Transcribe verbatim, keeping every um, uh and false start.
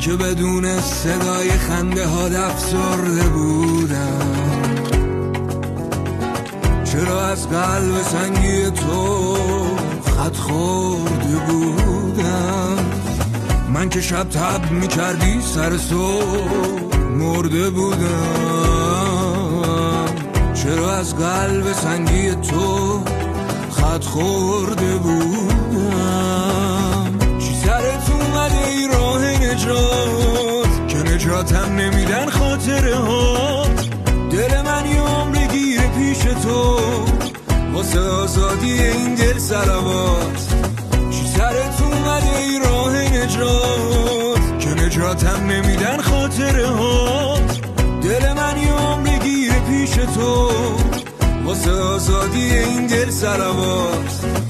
که بدون صدای خنده ها افسرده بودم. چرا از قلب سنگی تو خط خورده بودم. من که شب تب می کردی سر صبح مرده بودم. چرا از قلب سنگی تو خط خورده بودم. چی سرت اومده ای راه نجات که نجاتم نمیدن خاطره ها. دل من یه عمر گیره پیش تو واسه آزادی این دل صلوات. چی سرت اومده ای راه نجات که نجاتم نمیدن خاطره ها. دل من یه عمر گیره پیش تو واسه آزادی این دل صلوات.